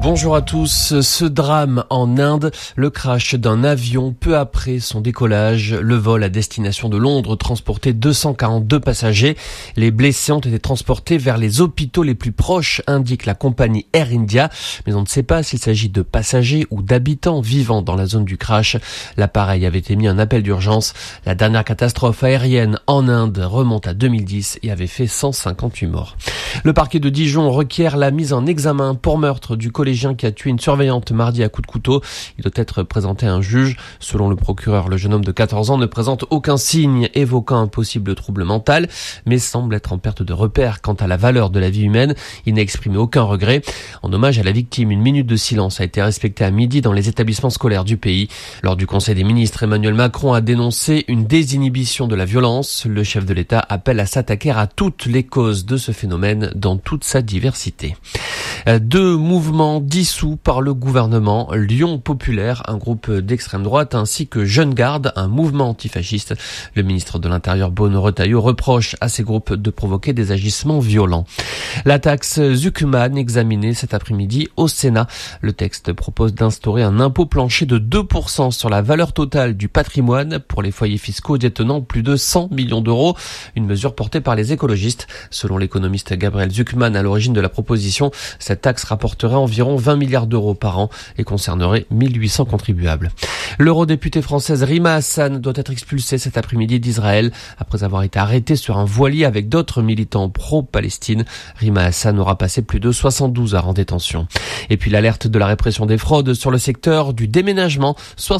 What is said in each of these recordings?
Bonjour à tous. Ce drame en Inde, le crash d'un avion peu après son décollage. Le vol à destination de Londres transportait 242 passagers. Les blessés ont été transportés vers les hôpitaux les plus proches, indique la compagnie Air India. Mais on ne sait pas s'il s'agit de passagers ou d'habitants vivant dans la zone du crash. L'appareil avait émis un appel d'urgence. La dernière catastrophe aérienne en Inde remonte à 2010 et avait fait 158 morts. Le parquet de Dijon requiert la mise en examen pour meurtre du collégien qui a tué une surveillante mardi à coups de couteau. Il doit être présenté à un juge. Selon le procureur, le jeune homme de 14 ans ne présente aucun signe évoquant un possible trouble mental, mais semble être en perte de repère quant à la valeur de la vie humaine. Il n'a exprimé aucun regret. En hommage à la victime, une minute de silence a été respectée à midi dans les établissements scolaires du pays. Lors du Conseil des ministres, Emmanuel Macron a dénoncé une désinhibition de la violence. Le chef de l'État appelle à s'attaquer à toutes les causes de ce phénomène dans toute sa diversité. Deux mouvements dissous par le gouvernement, Lyon Populaire, un groupe d'extrême droite, ainsi que Jeune Garde, un mouvement antifasciste. Le ministre de l'Intérieur Bruno Retailleau reproche à ces groupes de provoquer des agissements violents. La taxe Zuckman examinée cet après-midi au Sénat. Le texte propose d'instaurer un impôt plancher de 2% sur la valeur totale du patrimoine pour les foyers fiscaux détenant plus de 100 millions d'euros. Une mesure portée par les écologistes. Selon l'économiste Gabriel Zuckman à l'origine de la proposition, cette taxe rapporterait environ 20 milliards d'euros par an et concernerait 1800 contribuables. L'eurodéputée française Rima Hassan doit être expulsée cet après-midi d'Israël après avoir été arrêtée sur un voilier avec d'autres militants pro-Palestine. Rima Hassan aura passé plus de 72 heures en détention. Et puis l'alerte de la répression des fraudes sur le secteur du déménagement.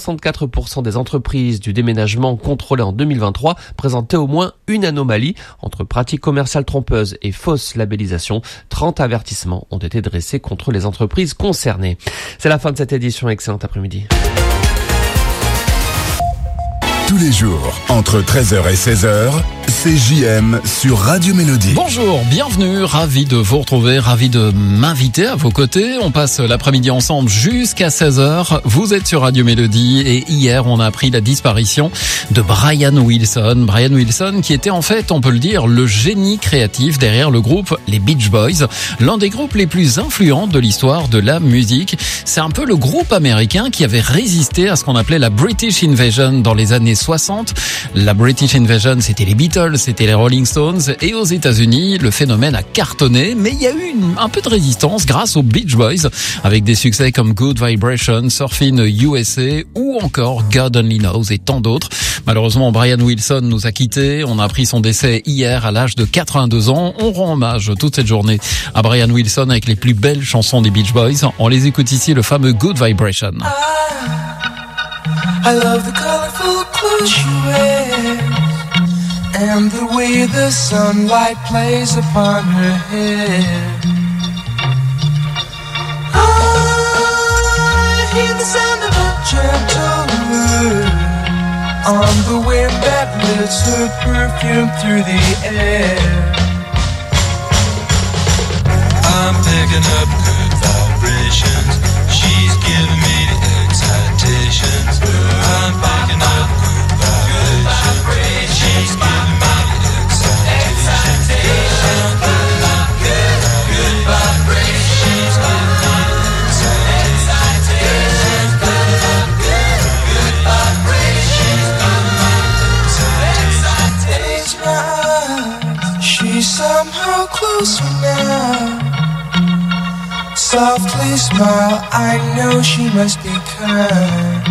64% des entreprises du déménagement contrôlées en 2023 présentaient au moins une anomalie. Entre pratiques commerciales trompeuses et fausses labellisations, 30 avertissements ont été dressés contre les entreprises concernées. C'est la fin de cette édition. Excellent après-midi. Tous les jours, entre 13h et 16h, c'est JM sur Radio Mélodie. Bonjour, bienvenue, ravi de vous retrouver, ravi de m'inviter à vos côtés. On passe l'après-midi ensemble jusqu'à 16h. Vous êtes sur Radio Mélodie et hier, on a appris la disparition de Brian Wilson. Brian Wilson qui était en fait, on peut le dire, le génie créatif derrière le groupe les Beach Boys, l'un des groupes les plus influents de l'histoire de la musique. C'est un peu le groupe américain qui avait résisté à ce qu'on appelait la British Invasion dans les années 60. La British Invasion, c'était les Beatles, c'était les Rolling Stones, et aux États-Unis, le phénomène a cartonné, mais il y a eu un peu de résistance grâce aux Beach Boys, avec des succès comme Good Vibration, Surfin' USA, ou encore God Only Knows et tant d'autres. Malheureusement, Brian Wilson nous a quittés. On a appris son décès hier à l'âge de 82 ans. On rend hommage toute cette journée à Brian Wilson avec les plus belles chansons des Beach Boys. On les écoute ici, le fameux Good Vibration. I love the colorful clothes she wears and the way the sunlight plays upon her hair. I hear the sound of a gentle word on the wind that lifts her perfume through the air. I'm picking up good vibrations. She's giving me the excitations. I'm picking up good vibrations. She's giving me the excitations. I'm picking up good vibrations. She's giving me the excitations. Picking up good vibrations. She's giving me the excitations. She's somehow closer now. Softly smile, I know she must be kind.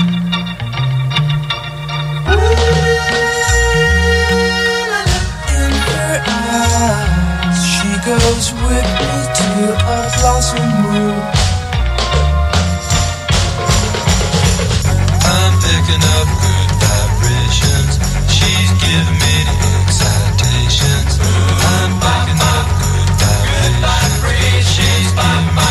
In her eyes, she goes with me to a blossom room. I'm picking up good vibrations. She's giving me the excitations. I'm picking up good vibrations. She's giving me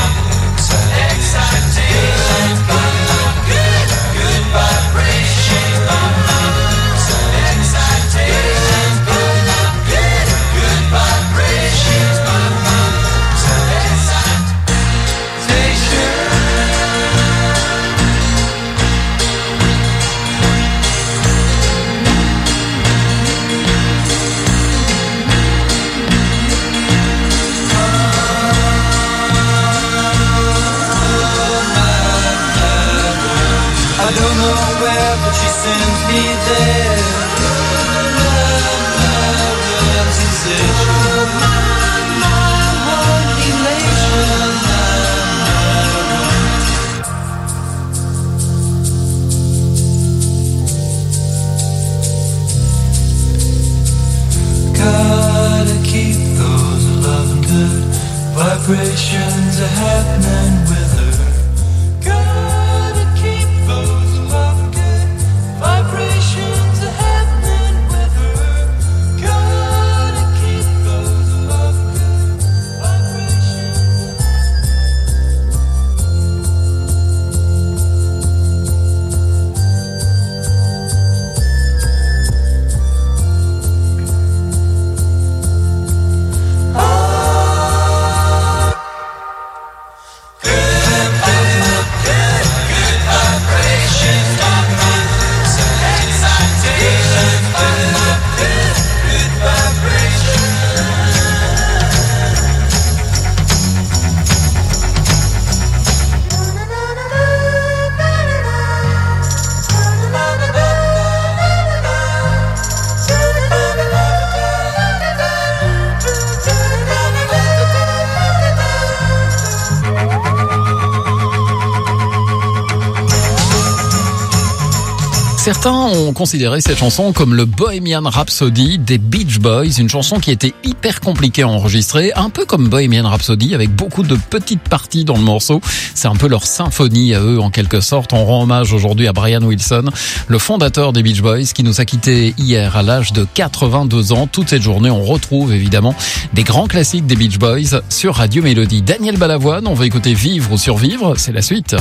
Certains ont considéré cette chanson comme le Bohemian Rhapsody des Beach Boys, une chanson qui était hyper compliquée à enregistrer, un peu comme Bohemian Rhapsody avec beaucoup de petites parties dans le morceau. C'est un peu leur symphonie à eux en quelque sorte. On rend hommage aujourd'hui à Brian Wilson, le fondateur des Beach Boys, qui nous a quittés hier à l'âge de 82 ans. Toute cette journée, on retrouve évidemment des grands classiques des Beach Boys sur Radio Mélodie. Daniel Balavoine, on va écouter Vivre ou Survivre, c'est la suite.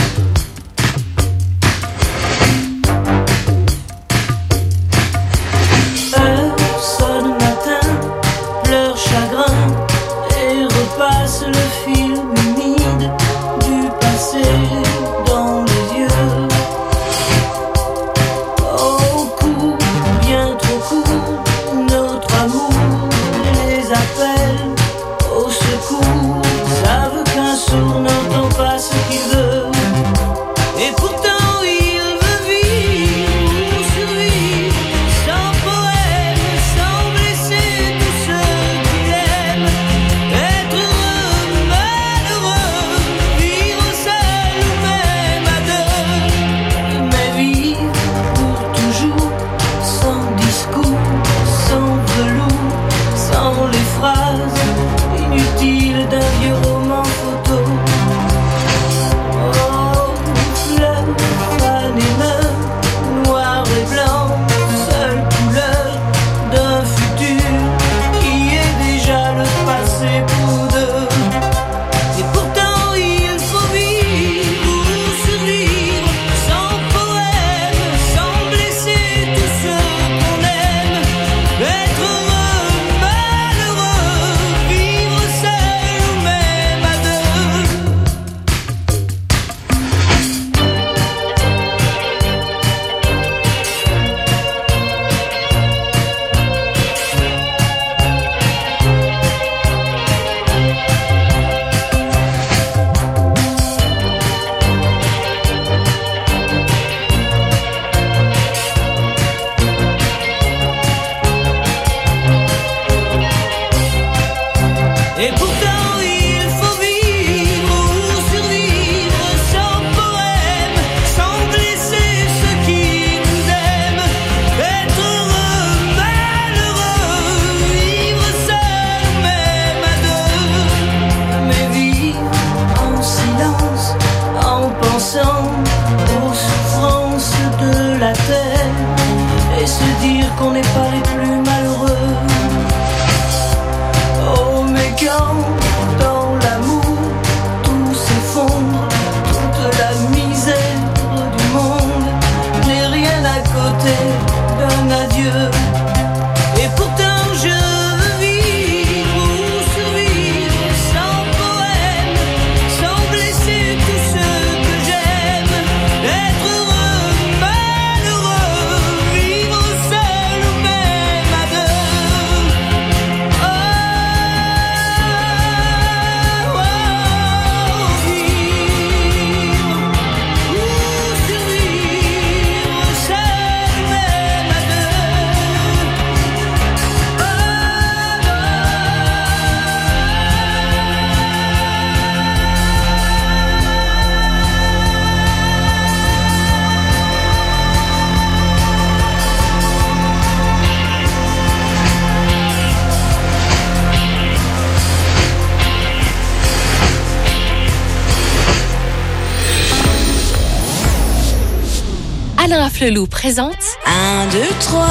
Alain Flelou présente 1, 2, 3,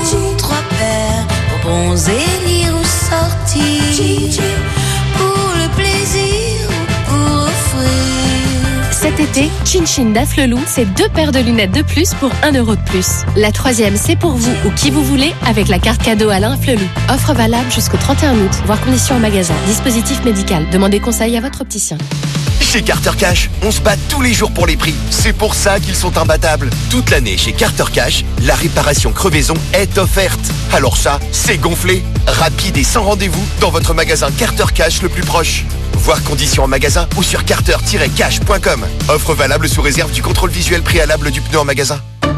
3 paires, bronzer, lire ou sortir, pour le plaisir ou pour offrir. cet été, Chin Chin d'Afflelou, c'est 2 paires de lunettes de plus pour 1 euro de plus. La 3e, c'est pour vous ou qui vous voulez avec la carte cadeau Alain Flelou. Offre valable jusqu'au 31 août, voire conditions en magasin. Dispositif médical, demandez conseil à votre opticien. Chez Carter Cash, on se bat tous les jours pour les prix. C'est pour ça qu'ils sont imbattables. Toute l'année chez Carter Cash, la réparation crevaison est offerte. Alors ça, c'est gonflé. Rapide et sans rendez-vous dans votre magasin Carter Cash le plus proche. Voir conditions en magasin ou sur carter-cash.com. Offre valable sous réserve du contrôle visuel préalable du pneu en magasin.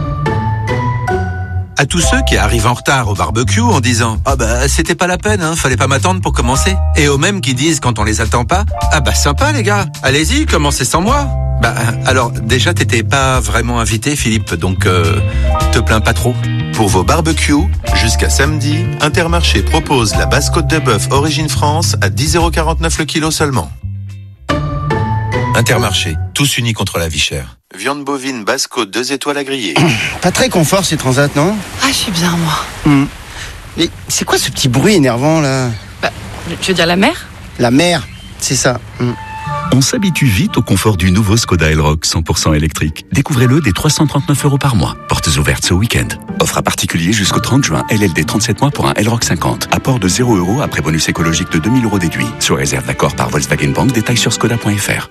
À tous ceux qui arrivent en retard au barbecue en disant « Ah bah c'était pas la peine, fallait pas m'attendre pour commencer ». Et aux mêmes qui disent quand on les attend pas « Ah bah sympa les gars, allez-y, commencez sans moi ». Alors, déjà, t'étais pas vraiment invité, Philippe, donc te plains pas trop. Pour vos barbecues, jusqu'à samedi, Intermarché propose la basse côte de bœuf Origine France à 10,49€ le kilo seulement. Intermarché, tous unis contre la vie chère. Viande bovine basse côte 2 étoiles à griller. Pas très confort ces transats, non? Ah, je suis bien, moi. Mais c'est quoi ce petit bruit énervant, là? Tu veux dire la mer? La mer, c'est ça. On s'habitue vite au confort du nouveau Skoda Elroq 100% électrique. Découvrez-le dès 339€ par mois. Portes ouvertes ce week-end. Offre à particulier jusqu'au 30 juin. LLD 37 mois pour un Elroq 50. Apport de 0€ après bonus écologique de 2000€ déduit. Sur réserve d'accord par Volkswagen Bank. Détails sur skoda.fr.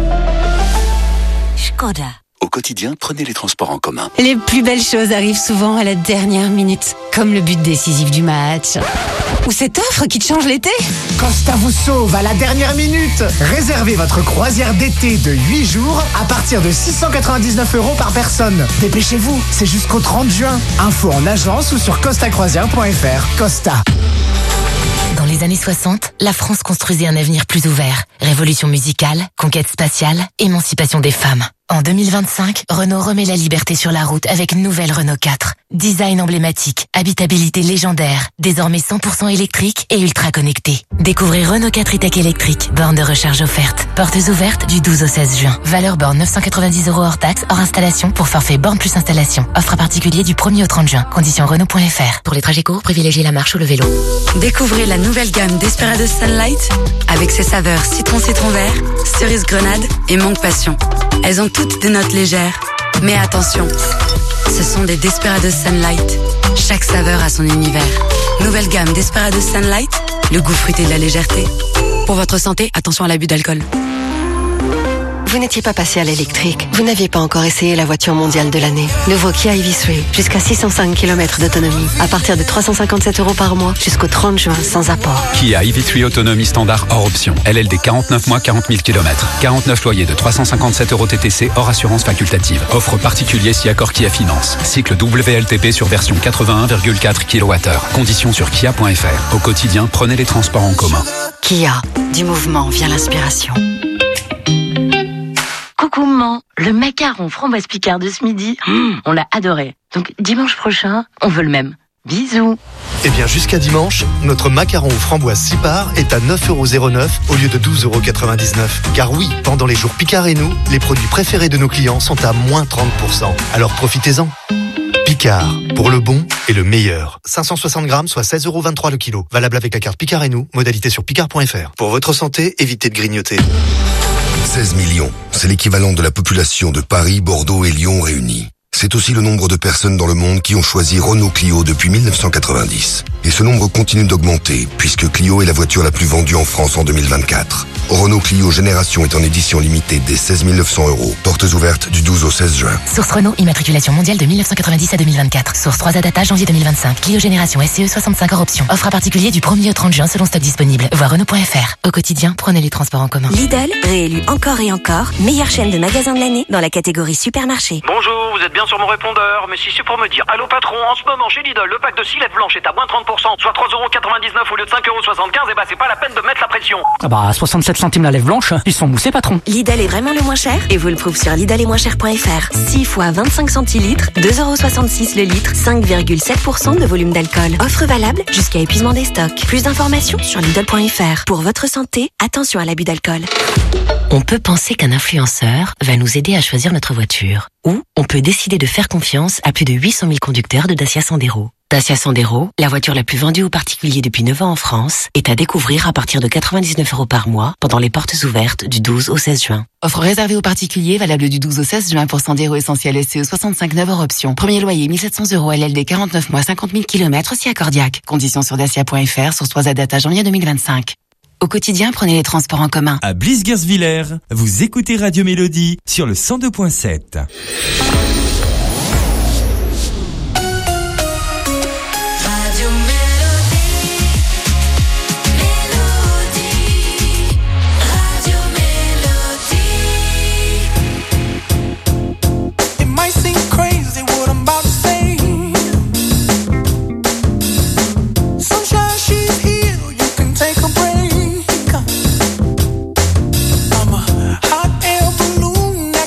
Skoda. Au quotidien, prenez les transports en commun. Les plus belles choses arrivent souvent à la dernière minute. Comme le but décisif du match. Ou cette offre qui te change l'été. Costa vous sauve à la dernière minute. Réservez votre croisière d'été de 8 jours à partir de 699€ par personne. Dépêchez-vous, c'est jusqu'au 30 juin. Info en agence ou sur costacroisière.fr. Costa. Dans les années 60, la France construisait un avenir plus ouvert. Révolution musicale, conquête spatiale, émancipation des femmes. En 2025, Renault remet la liberté sur la route avec une nouvelle Renault 4. Design emblématique, habitabilité légendaire, désormais 100% électrique et ultra connecté. Découvrez Renault 4 e-Tech électrique, borne de recharge offerte. Portes ouvertes du 12 au 16 juin. Valeur borne 990€ hors taxe, hors installation pour forfait borne plus installation. Offre à particulier du 1er au 30 juin. Conditions Renault.fr. Pour les trajets courts, privilégiez la marche ou le vélo. Découvrez la nouvelle gamme Desperados Sunlight avec ses saveurs citron vert, cerise grenade et mangue passion. Elles ont toutes des notes légères. Mais attention, ce sont des Desperados Sunlight. Chaque saveur a son univers. Nouvelle gamme Desperados Sunlight, le goût fruité de la légèreté. Pour votre santé, attention à l'abus d'alcool. Vous n'étiez pas passé à l'électrique. Vous n'aviez pas encore essayé la voiture mondiale de l'année. Nouveau Kia EV3, jusqu'à 605 km d'autonomie. À partir de 357€ par mois, jusqu'au 30 juin, sans apport. Kia EV3 autonomie standard hors option. LLD 49 mois, 40 000 km. 49 loyers de 357€ TTC hors assurance facultative. Offre particulier si accord Kia Finance. Cycle WLTP sur version 81,4 kWh. Conditions sur kia.fr. Au quotidien, prenez les transports en commun. Kia, du mouvement vient l'inspiration. Coucou maman, le macaron framboise Picard de ce midi, on l'a adoré. Donc dimanche prochain, on veut le même. Bisous. Eh bien jusqu'à dimanche, notre macaron aux framboises 6 parts est à 9,09€ au lieu de 12,99€. Car oui, pendant les jours Picard et nous, les produits préférés de nos clients sont à moins 30%. Alors profitez-en. Picard, pour le bon et le meilleur. 560 grammes, soit 16,23€ le kilo. Valable avec la carte Picard et nous, modalité sur picard.fr. Pour votre santé, évitez de grignoter. 16 millions, c'est l'équivalent de la population de Paris, Bordeaux et Lyon réunis. C'est aussi le nombre de personnes dans le monde qui ont choisi Renault Clio depuis 1990. Et ce nombre continue d'augmenter, puisque Clio est la voiture la plus vendue en France en 2024. Renault Clio Génération est en édition limitée dès 16 900€. Portes ouvertes du 12 au 16 juin. Source Renault, immatriculation mondiale de 1990 à 2024. Source 3A data janvier 2025. Clio Génération SCE 65 hors option. Offre à particulier du 1er au 30 juin selon stock disponible. Voir Renault.fr. Au quotidien, prenez les transports en commun. Lidl, réélu encore et encore, meilleure chaîne de magasins de l'année dans la catégorie supermarché. Bonjour, vous êtes bien sur mon répondeur, mais si c'est pour me dire allô patron, en ce moment chez Lidl, le pack de 6 lettres blanches est à moins 30%, soit 3,99€ au lieu de 5,75€, et bah c'est pas la peine de mettre la pression. Ah bah 67 centimes la lèvre blanche, ils sont moussés patron. Lidl est vraiment le moins cher et vous le prouve sur lidl-et-moins-cher.fr. 6 fois 25 centilitres, 2,66€ le litre, 5,7% de volume d'alcool. Offre valable jusqu'à épuisement des stocks. Plus d'informations sur lidl.fr. Pour votre santé, attention à l'abus d'alcool. On peut penser qu'un influenceur va nous aider à choisir notre voiture. Ou on peut décider de faire confiance à plus de 800 000 conducteurs de Dacia Sandero. Dacia Sandero, la voiture la plus vendue aux particuliers depuis 9 ans en France, est à découvrir à partir de 99€ par mois pendant les portes ouvertes du 12 au 16 juin. Offre réservée aux particuliers, valable du 12 au 16 juin pour Sandero Essentiel SCE 65,9 hors option. Premier loyer 1700€, LLD 49 mois, 50 000 km si accordiaque. Conditions sur dacia.fr, source 3A data janvier 2025. Au quotidien, prenez les transports en commun. À Bliss-Gerswiller, vous écoutez Radio Mélodie sur le 102.7. I'm a hot air balloon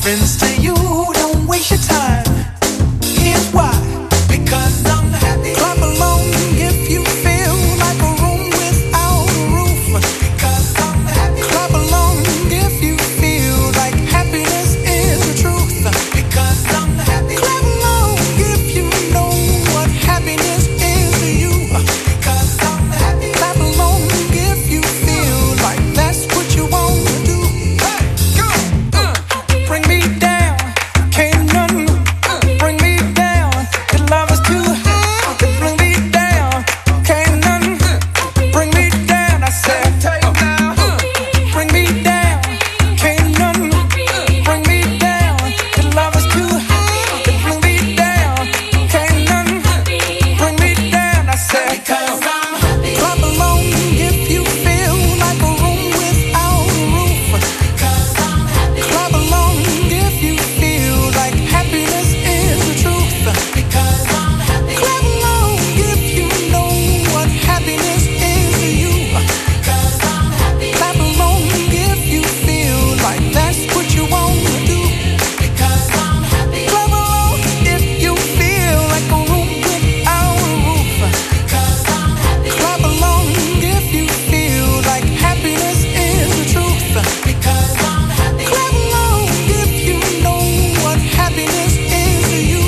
happens to you, don't waste your time. Here's why. Because I'm happy. Clap along if you feel like a room without a roof. Because I'm happy. Clap along if you feel like happiness is the truth. Because I'm happy. Clap along if you know what happiness is to you. Because I'm happy. Clap along if you feel like that's what you want to do. Hey, go! Bring me down, can't none bring me down. The love is too high to bring me down. Can't none bring me down. I said, bring me down, can't none bring me down. The love is too high to bring me down. Can't none bring me down. I said, clap along if you feel like a room without a roof. Clap along if you feel like happiness is the truth. Clap along if you know what happiness is to you. Clap along if you feel like that's what you want to do. Clap along if you feel like a room without a roof. Clap along if you feel like happiness is the truth. Clap along if you know what happiness is to you.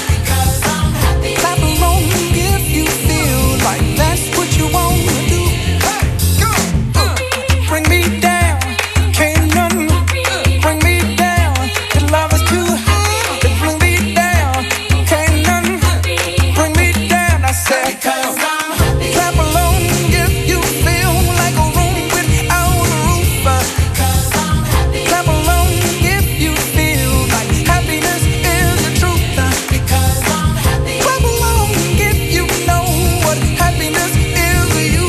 Clap along if you feel like that's what you want to do. Hey, go! Bring me down, can't none bring me down. The love is too high to bring me down. Can't none bring me down. I said, clap along if you feel like a room without a roof. Clap along if you feel like happiness is the truth. Clap along if you know what happiness is to you.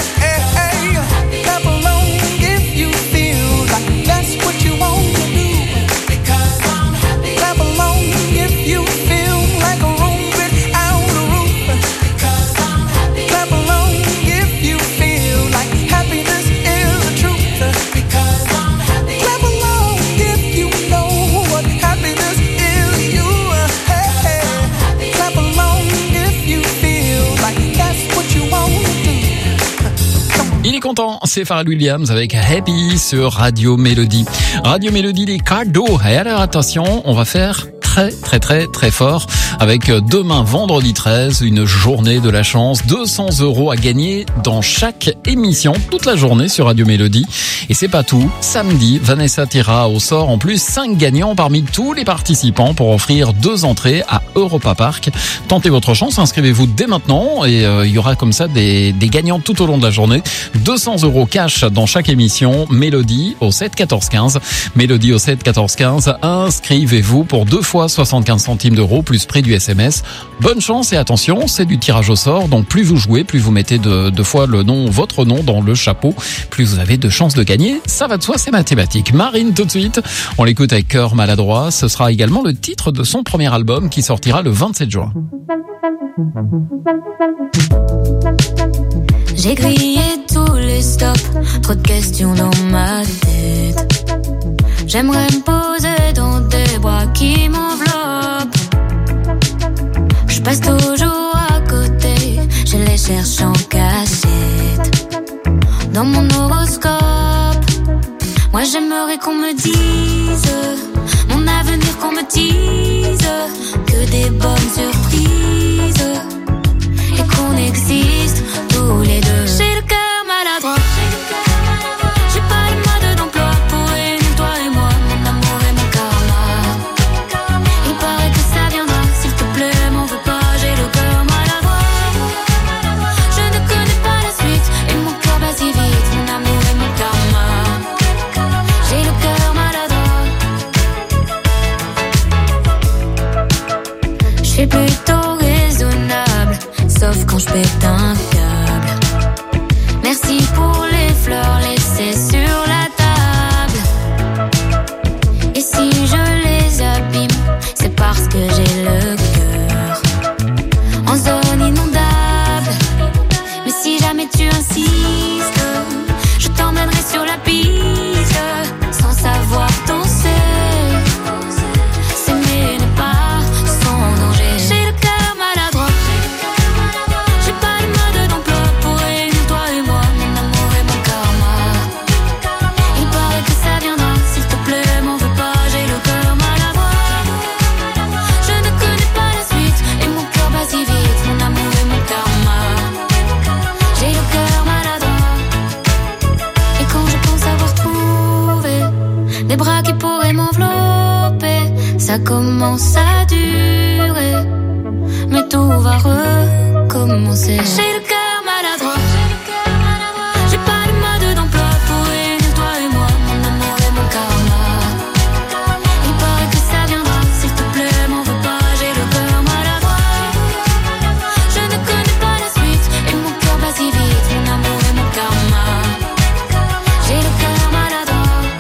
Clap along if you feel like that's what you want to do. Clap along if you feel like a room without a roof. Clap along if you feel like happiness is the truth. Clap along if you know what happiness is to you. Clap along if you feel like that's what you want to do. Il est content, c'est Pharrell Williams avec Happy sur Radio Mélodie. Radio Mélodie, les cadeaux. Et alors attention, on va faire très fort avec demain vendredi 13 une journée de la chance, 200 € à gagner dans chaque émission toute la journée sur Radio Mélodie. Et c'est pas tout, samedi Vanessa tirera au sort en plus 5 gagnants parmi tous les participants pour offrir 2 entrées à Europa Park. Tentez votre chance, inscrivez-vous dès maintenant et il y aura comme ça des gagnants tout au long de la journée. 200 € cash dans chaque émission. Mélodie au 7 14 15. Mélodie au 7 14 15. Inscrivez-vous pour 2 fois 75 centimes d'euros plus prix du SMS. Bonne chance et attention, c'est du tirage au sort. Donc plus vous jouez, plus vous mettez deux fois votre nom dans le chapeau, plus vous avez de chances de gagner. Ça va de soi, c'est mathématique. Marine tout de suite. On l'écoute avec Cœur maladroit. Ce sera également le titre de son premier album qui sortira le 27 juin. J'ai grillé tous les stops, trop de questions dans ma tête. J'aimerais me poser dans des bras qui m'enveloppent. Je passe toujours à côté, je les cherche en cachette. Dans mon horoscope, moi j'aimerais qu'on me dise mon avenir, qu'on me dise que des bonnes surprises et qu'on existe tous les deux. J'ai le cœur maladroit, j'ai pas le mode d'emploi pour réunir toi et moi, mon amour et mon karma. Il paraît que ça viendra, s'il te plaît, m'en veux pas, j'ai le cœur maladroit. Je ne connais pas la suite et mon cœur bat si vite, mon amour et mon karma. J'ai le cœur maladroit. Je suis plutôt raisonnable, sauf quand je pète un câble. ça commence à durer, mais tout va recommencer. J'ai le cœur maladroit, j'ai pas de mode d'emploi pour réunir toi et moi, mon amour et mon karma. Il paraît que ça viendra, s'il te plaît, m'en veux pas, j'ai le cœur maladroit. Je ne connais pas la suite, et mon cœur bat si vite, mon amour et mon karma. J'ai le cœur maladroit.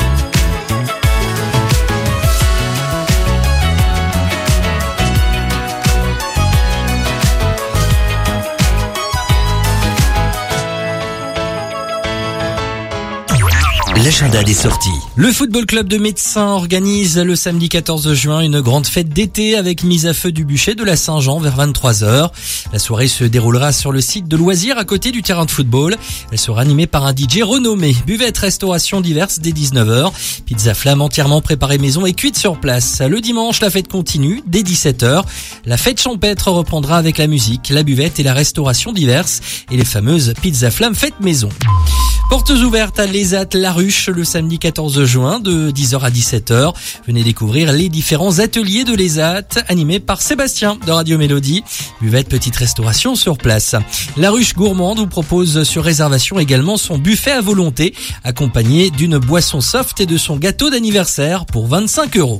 L'agenda des sorties. Le Football Club de Médecins organise le samedi 14 juin une grande fête d'été avec mise à feu du bûcher de la Saint-Jean vers 23h. La soirée se déroulera sur le site de loisirs à côté du terrain de football. Elle sera animée par un DJ renommé. Buvette, restauration diverses dès 19h. Pizza flamme entièrement préparée maison et cuite sur place. Le dimanche, la fête continue dès 17h. La fête champêtre reprendra avec la musique, la buvette et la restauration diverses et les fameuses pizza flamme fête maison. Portes ouvertes à l'ESAT La Ruche le samedi 14 juin de 10h à 17h. Venez découvrir les différents ateliers de l'ESAT animés par Sébastien de Radio Mélodie. Buvette, petite restauration sur place. La Ruche Gourmande vous propose sur réservation également son buffet à volonté accompagné d'une boisson soft et de son gâteau d'anniversaire pour 25 €.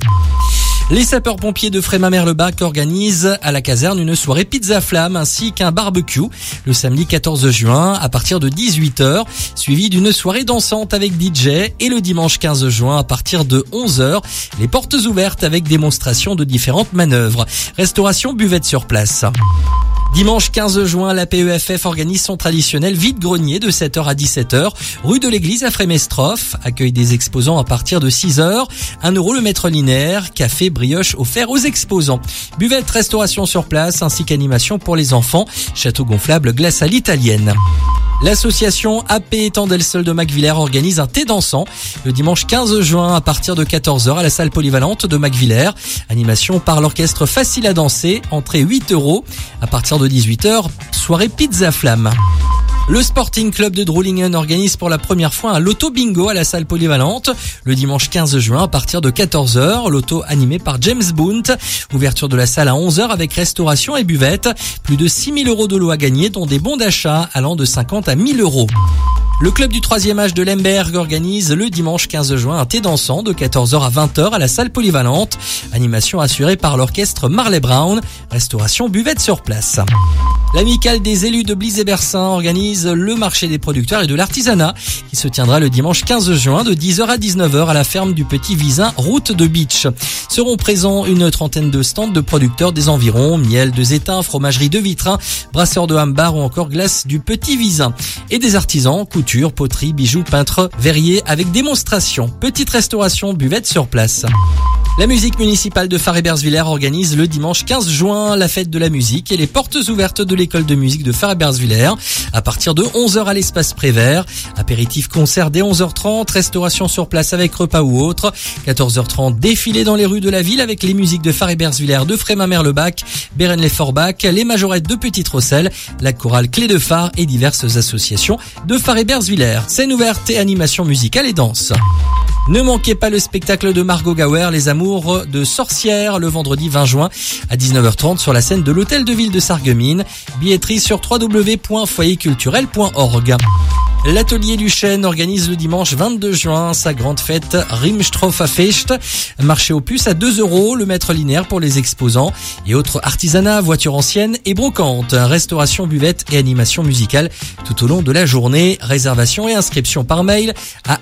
Les sapeurs-pompiers de Frémamer-le-Bac organisent à la caserne une soirée pizza flamme ainsi qu'un barbecue le samedi 14 juin à partir de 18h, suivi d'une soirée dansante avec DJ et le dimanche 15 juin à partir de 11h, les portes ouvertes avec démonstration de différentes manœuvres. Restauration buvette sur place. Dimanche 15 juin, la PEFF organise son traditionnel vide-grenier de 7h à 17h, rue de l'Église à Frémestroff. Accueille des exposants à partir de 6h. 1 € le mètre linéaire, café, brioche offert aux exposants. Buvette, restauration sur place ainsi qu'animation pour les enfants. Château gonflable, glace à l'italienne. L'association AP Tandelsol de Macvillers organise un thé dansant le dimanche 15 juin à partir de 14h à la salle polyvalente de Macvillers. Animation par l'orchestre Facile à danser, entrée 8 €. À partir de 18h, soirée pizza flamme. Le Sporting Club de Droulingen organise pour la première fois un loto bingo à la salle polyvalente le dimanche 15 juin à partir de 14h. Loto animé par James Bount. Ouverture de la salle à 11h avec restauration et buvette. Plus de 6 000 € de lots à gagner dont des bons d'achat allant de 50 à 1 000 €. Le club du 3e âge de Lemberg organise le dimanche 15 juin un thé dansant de 14h à 20h à la salle polyvalente. Animation assurée par l'orchestre Marley Brown. Restauration buvette sur place. L'amicale des élus de Blize et Bersin organise le marché des producteurs et de l'artisanat qui se tiendra le dimanche 15 juin de 10h à 19h à la ferme du Petit Visin, route de Beach. Seront présents une trentaine de stands de producteurs des environs, miel de Zétain, fromagerie de Vitrin, brasseurs de Hambar ou encore glace du Petit Visin. Et des artisans, couture, poterie, bijoux, peintres, verriers avec démonstration. Petite restauration, buvette sur place. La musique municipale de Far-Ebersviller organise le dimanche 15 juin la fête de la musique et les portes ouvertes de l'école de musique de Far-Ebersviller à partir de 11h à l'espace Prévert. Apéritif concert dès 11h30, restauration sur place avec repas ou autre. 14h30, défilé dans les rues de la ville avec les musiques de Far-Ebersviller, de Frémamer-le-Bac, Bérennes-les-Forbach, les majorettes de Petite-Rosselle, la chorale Clé de Phare et diverses associations de Far-Ebersviller. Scène ouverte et animation musicale et danse. Ne manquez pas le spectacle de Margot Gauer, Les Amours de Sorcières, le vendredi 20 juin à 19h30 sur la scène de l'Hôtel de Ville de Sarreguemines. Billetterie sur www.foyerculturel.org. L'atelier du Chêne organise le dimanche 22 juin sa grande fête Rimstrofafest. Marché aux puces à 2 € le mètre linéaire pour les exposants et autres artisanats, voitures anciennes et brocantes. Restauration, buvette et animation musicale tout au long de la journée. Réservation et inscription par mail à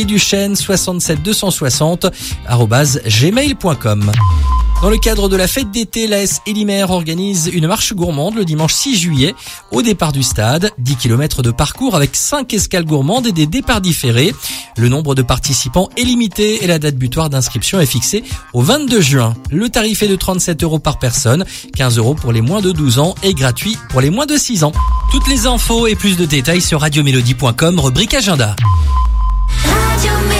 atelierduchesne67260@gmail.com. Dans le cadre de la fête d'été, l'AS Elimère organise une marche gourmande le dimanche 6 juillet au départ du stade. 10 km de parcours avec 5 escales gourmandes et des départs différés. Le nombre de participants est limité et la date butoir d'inscription est fixée au 22 juin. Le tarif est de 37 € par personne, 15 € pour les moins de 12 ans et gratuit pour les moins de 6 ans. Toutes les infos et plus de détails sur radiomélodie.com, rubrique agenda. Radio Mélodie.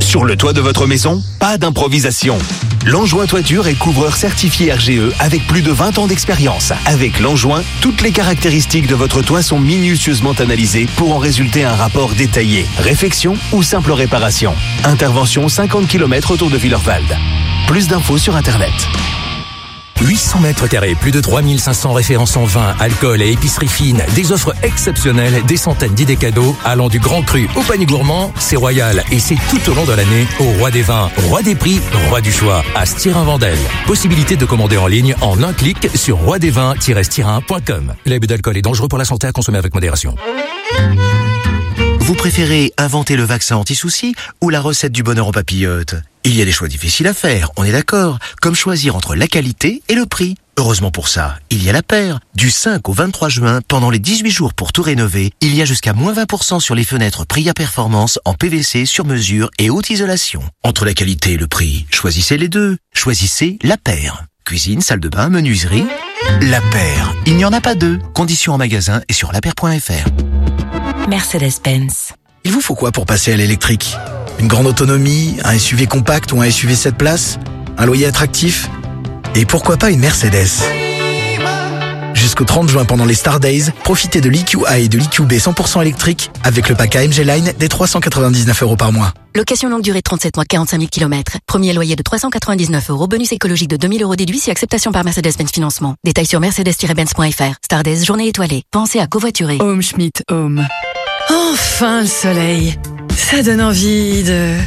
Sur le toit de votre maison, pas d'improvisation. L'Anjoin Toiture est couvreur certifié RGE avec plus de 20 ans d'expérience. Avec l'Anjoin, toutes les caractéristiques de votre toit sont minutieusement analysées pour en résulter un rapport détaillé. Réfection ou simple réparation. Intervention 50 km autour de Villeurwald. Plus d'infos sur Internet. 800 mètres carrés, plus de 3500 références en vin, alcool et épicerie fine, des offres exceptionnelles, des centaines d'idées cadeaux, allant du grand cru au panier gourmand, c'est royal et c'est tout au long de l'année au roi des vins, roi des prix, roi du choix, à Stirin-Vendel. Possibilité de commander en ligne en un clic sur roidesvins-stirin.com. L'abus d'alcool est dangereux pour la santé, à consommer avec modération. Vous préférez inventer le vaccin anti-soucis ou la recette du bonheur en papillote? Il y a des choix difficiles à faire, on est d'accord, comme choisir entre la qualité et le prix. Heureusement pour ça, il y a la paire. Du 5 au 23 juin, pendant les 18 jours pour tout rénover, il y a jusqu'à moins 20% sur les fenêtres Priya Performance en PVC sur mesure et haute isolation. Entre la qualité et le prix, choisissez les deux. Choisissez la paire. Cuisine, salle de bain, menuiserie. La paire. Il n'y en a pas deux. Conditions en magasin et sur lapaire.fr. Mercedes-Benz. Il vous faut quoi pour passer à l'électrique? Une grande autonomie, un SUV compact ou un SUV 7 places? Un loyer attractif? Et pourquoi pas une Mercedes? Jusqu'au 30 juin pendant les Star Days, profitez de l'EQA et de l'EQB 100% électrique avec le pack AMG Line des 399 € par mois. Location longue durée 37 mois, 45 000 km. Premier loyer de 399 €. Bonus écologique de 2000 € déduit si acceptation par Mercedes-Benz Financement. Détails sur mercedes-benz.fr. Star Days, journée étoilée. Pensez à covoiturer. Home Schmidt Home. Enfin le soleil. Ça donne envie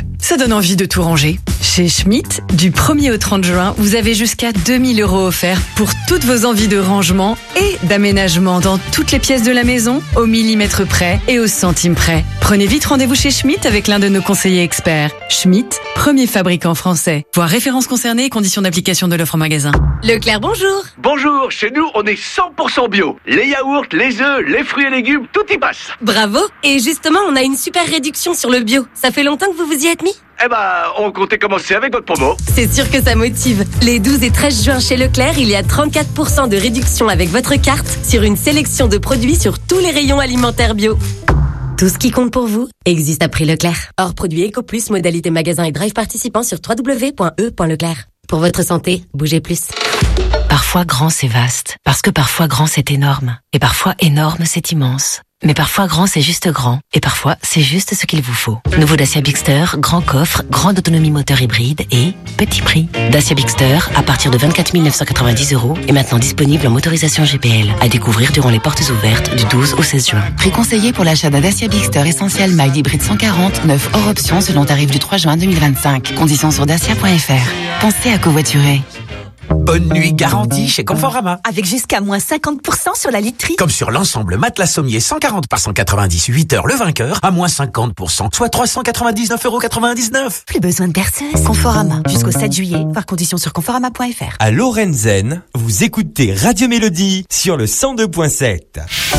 de tout ranger. Chez Schmidt, du 1er au 30 juin, vous avez jusqu'à 2000 € offerts pour toutes vos envies de rangement et d'aménagement dans toutes les pièces de la maison, au millimètre près et au centime près. Prenez vite rendez-vous chez Schmidt avec l'un de nos conseillers experts. Schmidt, premier fabricant français. Voir références concernées et conditions d'application de l'offre en magasin. Leclerc, bonjour. Bonjour, chez nous, on est 100% bio. Les yaourts, les œufs, les fruits et légumes, tout y passe. Bravo. Et justement, on a une super réduction sur le bio. Ça fait longtemps que vous vous y êtes mis? Eh ben, on comptait commencer avec votre promo. C'est sûr que ça motive. Les 12 et 13 juin chez Leclerc, il y a 34% de réduction avec votre carte sur une sélection de produits sur tous les rayons alimentaires bio. Tout ce qui compte pour vous existe à prix Leclerc. Hors produit EcoPlus, modalité magasin et drive participant sur www.e.leclerc. Pour votre santé, bougez plus. Parfois grand c'est vaste, parce que parfois grand c'est énorme, et parfois énorme c'est immense. Mais parfois grand c'est juste grand, et parfois c'est juste ce qu'il vous faut. Nouveau Dacia Bigster, grand coffre, grande autonomie moteur hybride et petit prix. Dacia Bigster, à partir de 24 990 €, est maintenant disponible en motorisation GPL, à découvrir durant les portes ouvertes du 12 au 16 juin. Prix conseillé pour l'achat d'un Dacia Bigster Essentiel Mild Hybride 140, 9 hors option selon tarif du 3 juin 2025. Conditions sur dacia.fr. Pensez à covoiturer. Bonne nuit garantie chez Conforama. Avec jusqu'à moins 50% sur la literie. Comme sur l'ensemble matelas sommier 140 par 190, 8 heures le vainqueur, à moins 50%, soit 399,99 €. Plus besoin de berceuse. Conforama. Jusqu'au 7 juillet. Voir conditions sur conforama.fr. À Lorenzen, vous écoutez Radio Mélodie sur le 102.7.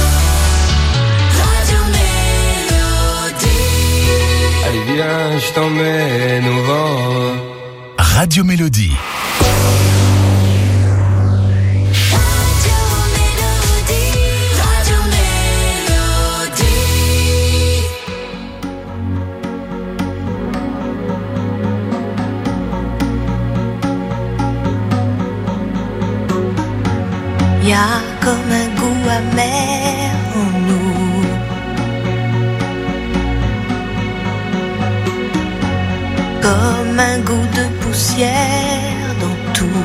Allez viens, je t'emmène au vent. Radio Mélodie. Y a comme un goût amer en nous. Comme un goût de poussière dans tout.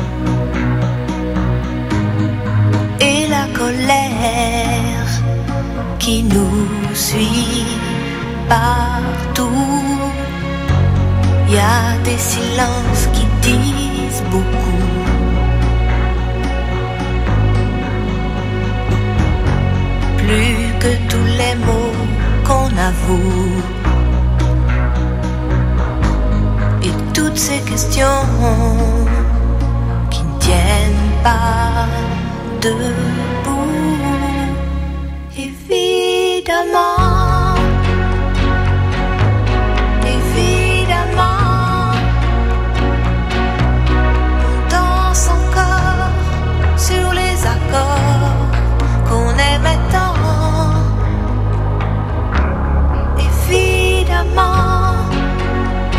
Et la colère qui nous suit partout. Y a des silences qui disent beaucoup. Plus que tous les mots qu'on avoue. Et toutes ces questions qui ne tiennent pas debout. Évidemment, évidemment, on danse encore sur les accords qu'on aimait tant. Évidemment,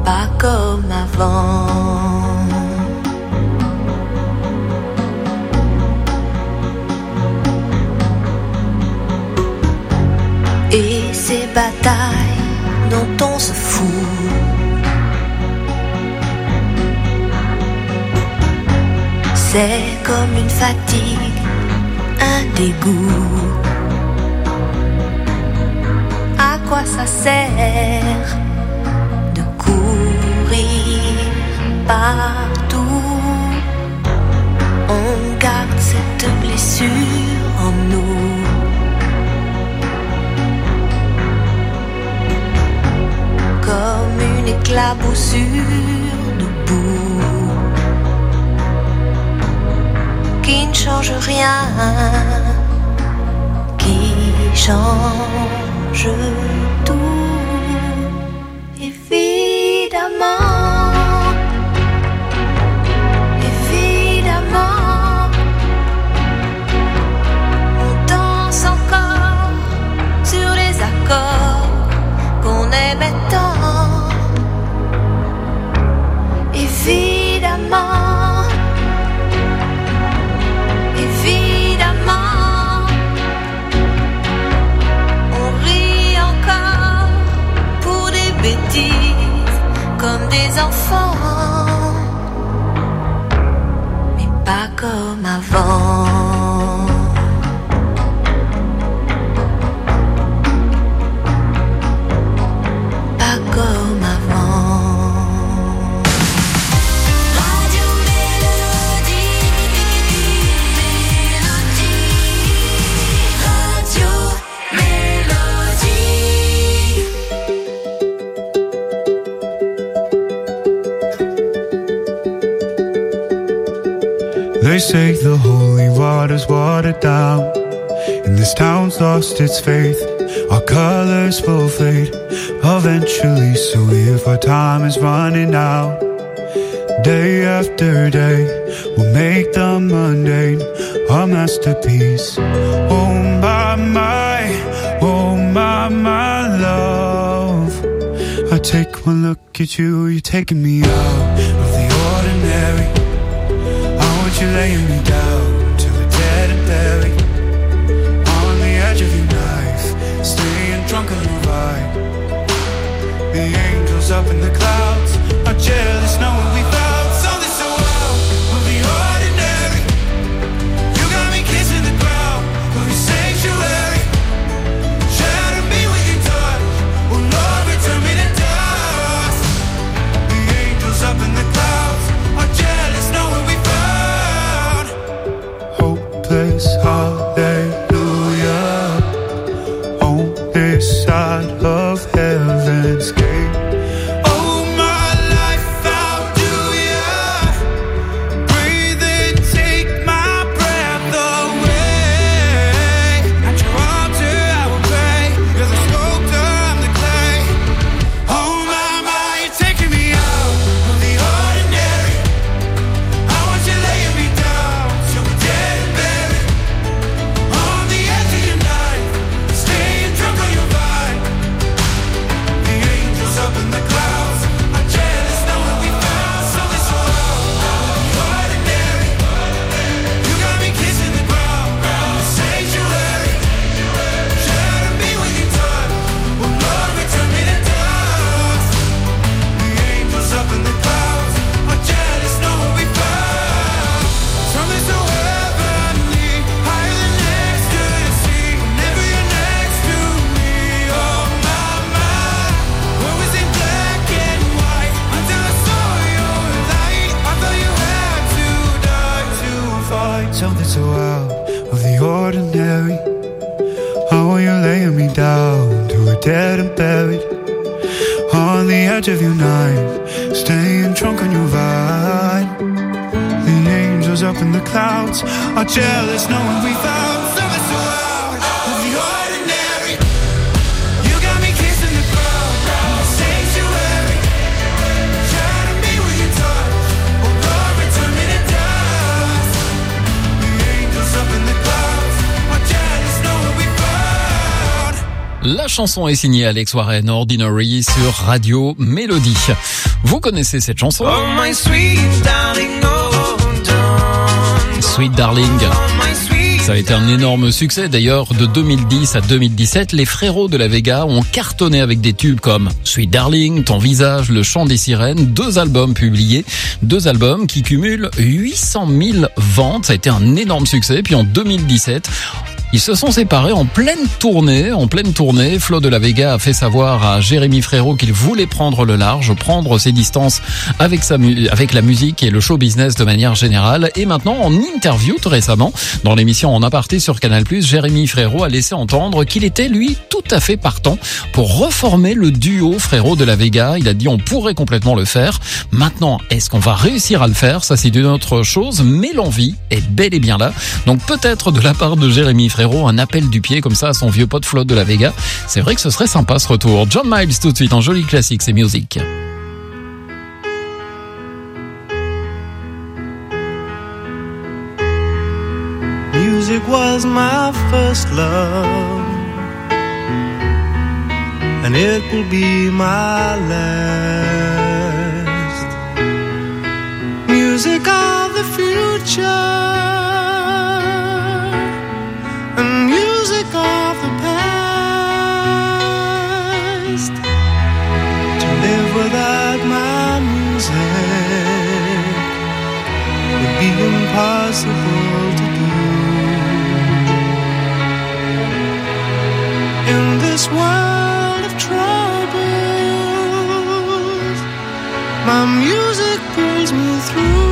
pas comme avant. Et ces batailles dont on se fout, c'est comme une fatigue, un dégoût. À quoi ça sert de courir partout? On garde cette blessure en nous. Comme une éclaboussure de boue qui ne change rien, qui change tout. Évidemment, évidemment, on danse encore sur les accords qu'on aimait tant. Évidemment, évidemment, on rit encore pour des bêtises comme des enfants, mais pas comme avant. Pas comme avant. They say the holy water's watered down, and this town's lost its faith. Our colors will fade eventually, so if our time is running out, day after day, we'll make the mundane our masterpiece. Oh my love, I take one look at you, you're taking me out of the ordinary. You're laying me down to a dead and buried on the edge of your knife, staying drunk on your ride. The angels up in the clouds are jealous knowing we found something so out of the ordinary. You got me kissing the ground of your sanctuary. Shatter me with your touch, oh Lord, return me to dust. The angels up in the clouds are jealous knowing we found hopeless hallelujah on this side of heaven's gate. Oh my life, how do ya breathe and take my breath away? At your altar I will pray, you're the sculptor, I'm the clay. Oh my, you're taking me out of the ordinary. I want you laying me down till we're dead and buried on the edge of your knife, staying drunk on your vine. The angels up in the clouds are jealous knowing we found something so out of the ordinary. You got me kissing the ground in the sanctuary. Shatter me with your touch, oh Lord, return me to dust. The angels up in the clouds are jealous knowing we found something so heavenly, higher than ecstasy. Whenever you're next to me, oh my, what was in black and white until I saw your light. I thought you had to die to fight something so out of the ordinary. How are you laying me down to a dead and buried on the edge of your knife, staying drunk on your vine. The angels up in the clouds are jealous knowing we found something so out of the ordinary. You got me kissing the ground in the sanctuary. Shatter me with your touch, oh Lord, return me to dust. The angels up in the clouds are jealous knowing we found. La chanson est signée Alex Warren, Ordinary, sur Radio Mélodie. Vous connaissez cette chanson? Oh my sweet darling, oh darling. Sweet Darling. Ça a été un énorme succès. D'ailleurs, de 2010 à 2017, les frérots de la Vega ont cartonné avec des tubes comme Sweet Darling, Ton visage, Le chant des sirènes, 2 albums publiés, 2 albums qui cumulent 800 000 ventes. Ça a été un énorme succès. Puis en 2017, ils se sont séparés en pleine tournée. Flo de la Vega a fait savoir à Jérémy Frérot qu'il voulait prendre le large, prendre ses distances avec la musique et le show business de manière générale. Et maintenant, en interview tout récemment, dans l'émission En Aparté sur Canal+, Jérémy Frérot a laissé entendre qu'il était, lui, tout à fait partant pour reformer le duo Frérot de la Vega. Il a dit on pourrait complètement le faire. Maintenant, est-ce qu'on va réussir à le faire? Ça, c'est une autre chose, mais l'envie est bel et bien là. Donc peut-être de la part de Jérémy Frérot, un appel du pied comme ça à son vieux pote Flo de la Vega. C'est vrai que ce serait sympa ce retour. John Miles tout de suite, un joli classique, c'est Music. Music was my first love, and it will be my last. Music of the future, and music of the past. To live without my music would be impossible to do. In this world of troubles, my music pulls me through.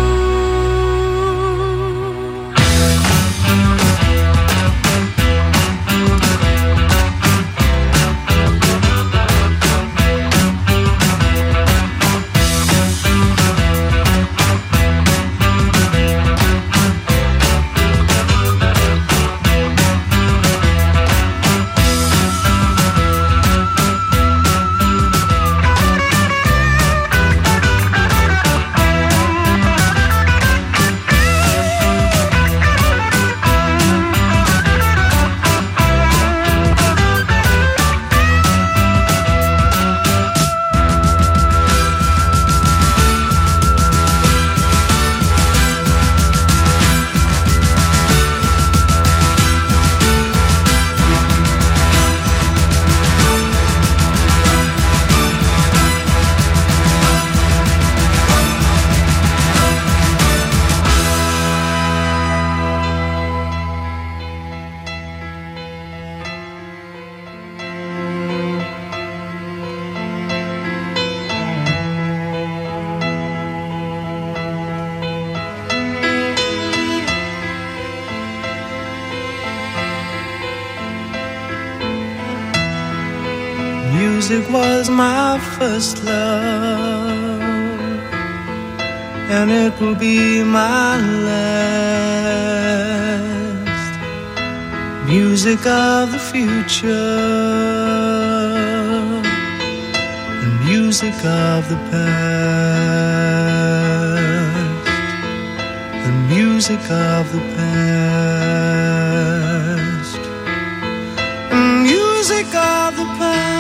Music was my first love, and it will be my last. Music of the future, and music of the past, and music of the past, and music of the past.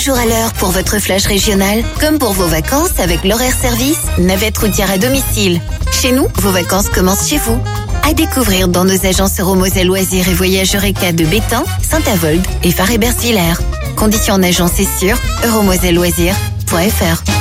toujours à l'heure pour votre flash régional, comme pour vos vacances avec l'horaire service, navette routière à domicile. Chez nous, vos vacances commencent chez vous. À découvrir dans nos agences Euromoselle Loisirs et Voyage Eureka de Bétain, Saint-Avold et Faré-Bersvillers. Conditions en agence et sur euromoselleloisirs.fr.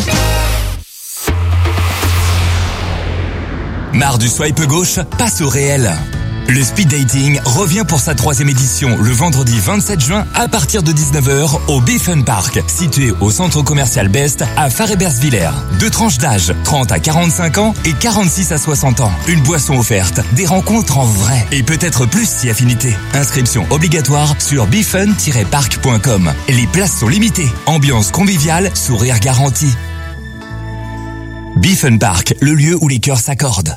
Marre du swipe gauche? Passe au réel. Le speed dating revient pour sa 3e édition le vendredi 27 juin à partir de 19h au Biffen Park, situé au centre commercial Best à Faré-Bersvillers. 2 tranches d'âge, 30 à 45 ans et 46 à 60 ans. Une boisson offerte, des rencontres en vrai et peut-être plus si affinité. Inscription obligatoire sur biffen-park.com. Les places sont limitées. Ambiance conviviale, sourire garanti. Biffen Park, le lieu où les cœurs s'accordent.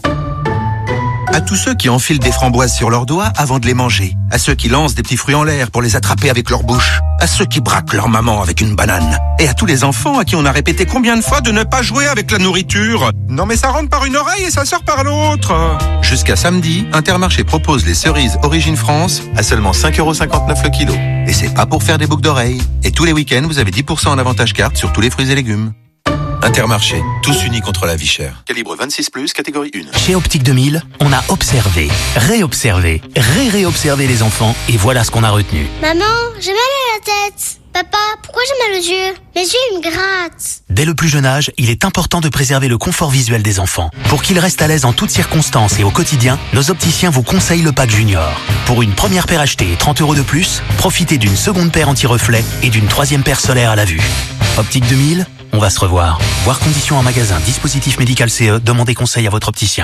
À tous ceux qui enfilent des framboises sur leurs doigts avant de les manger. À ceux qui lancent des petits fruits en l'air pour les attraper avec leur bouche. À ceux qui braquent leur maman avec une banane. Et à tous les enfants à qui on a répété combien de fois de ne pas jouer avec la nourriture. Non mais ça rentre par une oreille et ça sort par l'autre. Jusqu'à samedi, Intermarché propose les cerises Origine France à seulement 5,59€ le kilo. Et c'est pas pour faire des boucles d'oreilles. Et tous les week-ends, vous avez 10% en avantage carte sur tous les fruits et légumes. Intermarché, tous unis contre la vie chère. Calibre 26+, catégorie 1. Chez Optique 2000, on a observé, réobservé, réobservé les enfants et voilà ce qu'on a retenu. Maman, j'ai mal à la tête. Papa, pourquoi j'ai mal aux yeux? Mes yeux, ils me grattent. Dès le plus jeune âge, il est important de préserver le confort visuel des enfants. Pour qu'ils restent à l'aise en toutes circonstances et au quotidien, nos opticiens vous conseillent le pack Junior. Pour une première paire achetée et 30€ de plus, profitez d'une seconde paire anti-reflet et d'une 3e paire solaire à la vue. Optique 2000, on va se revoir. Voir conditions en magasin, dispositif médical CE, demandez conseil à votre opticien.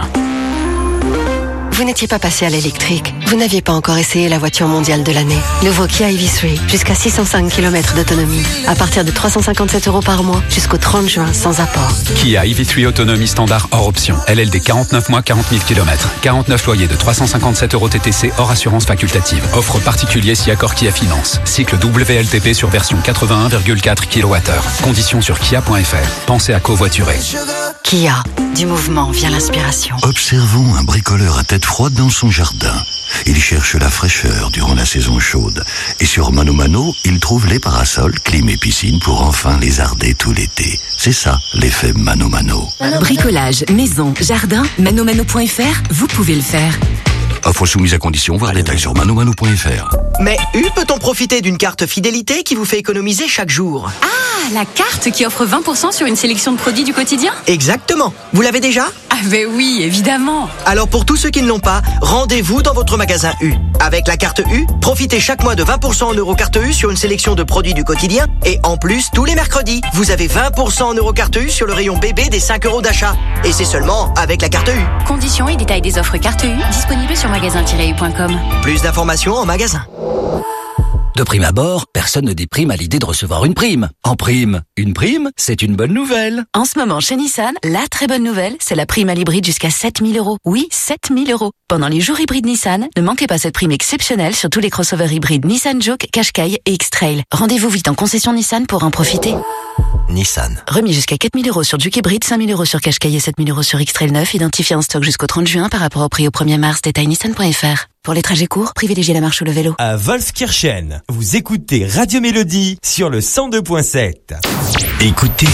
Vous n'étiez pas passé à l'électrique. Vous n'aviez pas encore essayé la voiture mondiale de l'année. Nouveau Kia EV3, jusqu'à 605 km d'autonomie. À partir de 357€ par mois, jusqu'au 30 juin, sans apport. Kia EV3 autonomie standard hors option. LLD 49 mois, 40 000 km. 49 loyers de 357€ TTC hors assurance facultative. Offre particulier si accord Kia Finance. Cycle WLTP sur version 81,4 kWh. Conditions sur kia.fr. Pensez à covoiturer. Kia, du mouvement vient l'inspiration. Observons un bricoleur à tête froide dans son jardin. Il cherche la fraîcheur durant la saison chaude. Et sur Mano Mano, il trouve les parasols, clim et piscine pour enfin lézarder tout l'été. C'est ça, l'effet Mano Mano. Bricolage, maison, jardin, manomano.fr, vous pouvez le faire. Offre soumise à condition, voir détails sur manomano.fr. Mais peut-on profiter d'une carte fidélité qui vous fait économiser chaque jour? Ah, la carte qui offre 20% sur une sélection de produits du quotidien? Exactement. Vous l'avez déjà? Ah ben oui, évidemment. Alors pour tous ceux qui ne l'ont pas, rendez-vous dans votre magasin U. Avec la carte U, profitez chaque mois de 20% en Eurocarte U sur une sélection de produits du quotidien. Et en plus, tous les mercredis, vous avez 20% en Eurocarte U sur le rayon bébé des 5€ d'achat. Et c'est seulement avec la carte U. Conditions et détails des offres carte U disponibles sur magasin-u.com. Plus d'informations en magasin. De prime abord, personne ne déprime à l'idée de recevoir une prime. En prime, une prime, c'est une bonne nouvelle. En ce moment, chez Nissan, la très bonne nouvelle, c'est la prime à l'hybride jusqu'à 7 000€. Oui, 7 000€. Pendant les jours hybrides Nissan, ne manquez pas cette prime exceptionnelle sur tous les crossovers hybrides Nissan Juke, Qashqai et X-Trail. Rendez-vous vite en concession Nissan pour en profiter. Nissan. Remis jusqu'à 4 000€ sur Juke hybride, 5 000€ sur Qashqai et 7 000€ sur X-Trail 9, identifié en stock jusqu'au 30 juin par rapport au prix au 1er mars, détail nissan.fr. Pour les trajets courts, privilégiez la marche ou le vélo. À Wolfskirchen, vous écoutez Radio Mélodie sur le 102.7. Écoutez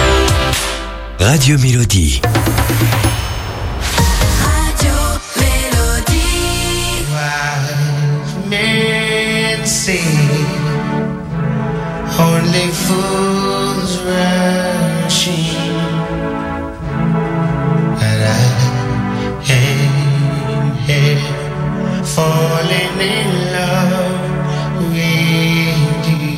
Radio Mélodie. Only fools rushing, and I am here falling in love with you.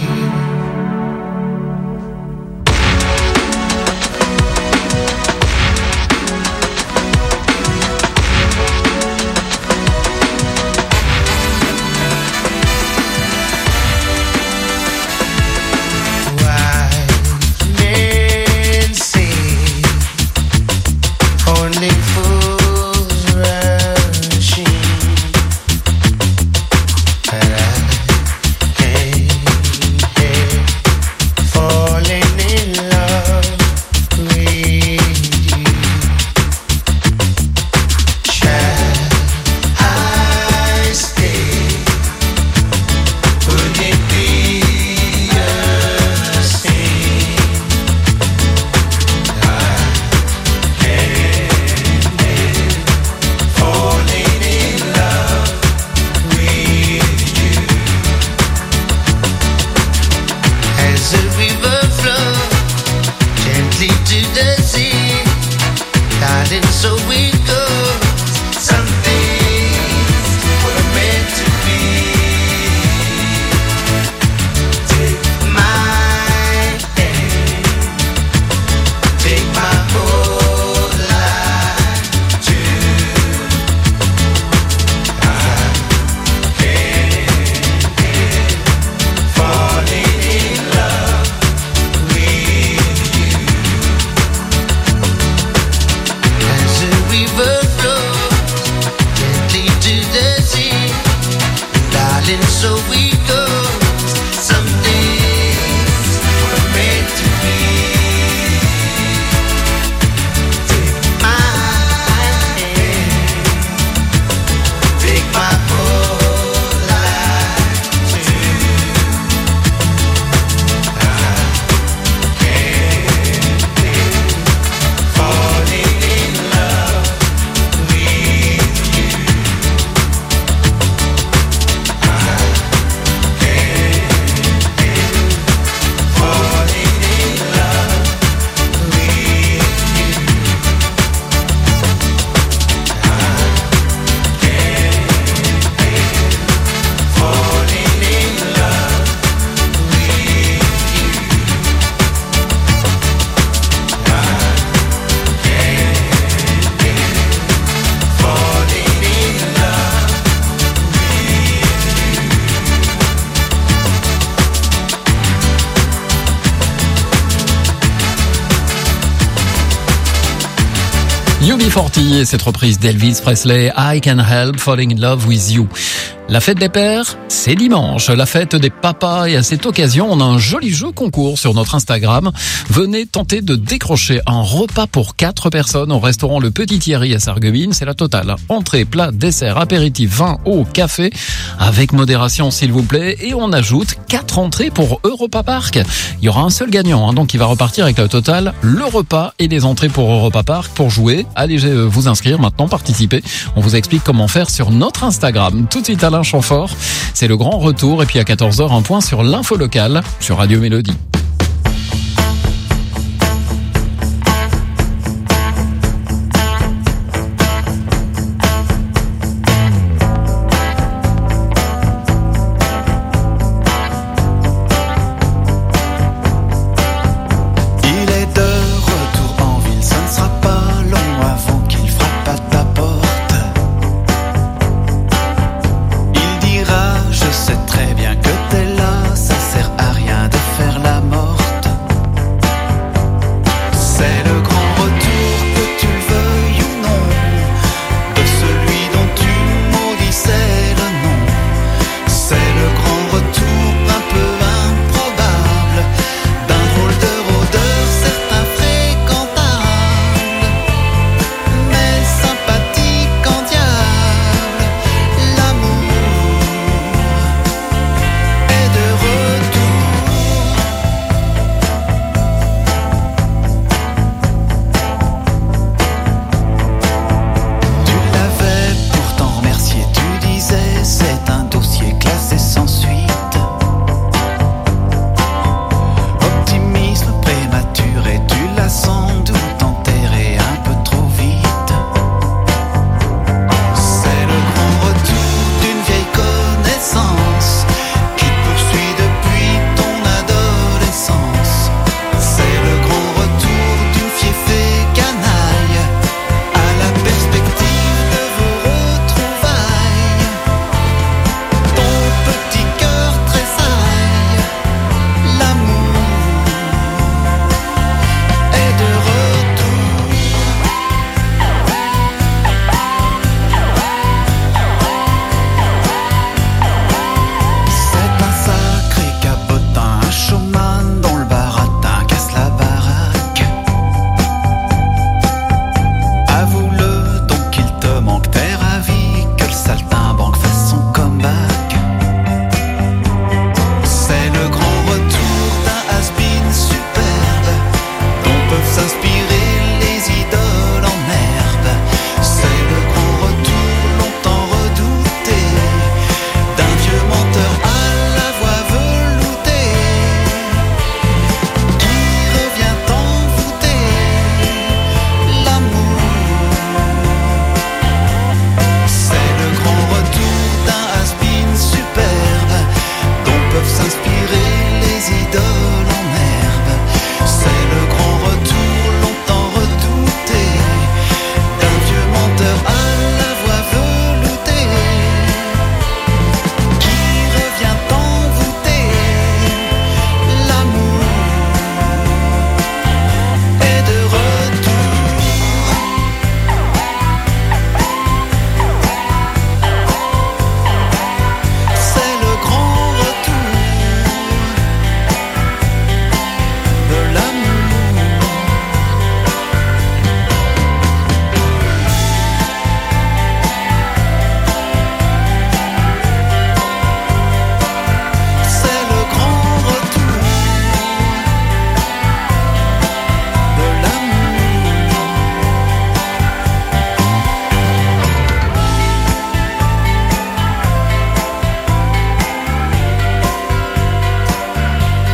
UB40 et cette reprise d'Elvis Presley, I Can Help Falling in Love with You. La fête des pères, c'est dimanche. La fête des papas, et à cette occasion, on a un joli jeu concours sur notre Instagram. Venez tenter de décrocher un repas pour 4 personnes au restaurant Le Petit Thierry à Sarreguemines. C'est la totale. Entrée, plat, dessert, apéritif, vin, eau, café. Avec modération, s'il vous plaît. Et on ajoute 4 entrées pour Europa Park. Il y aura un seul gagnant, donc il va repartir avec la totale, le repas et les entrées pour Europa Park. Pour jouer, allez vous inscrire maintenant, participer. On vous explique comment faire sur notre Instagram. Tout de suite, Alain Chamfort, c'est le grand retour. Et puis à 14h, un point sur l'info locale sur Radio Mélodie.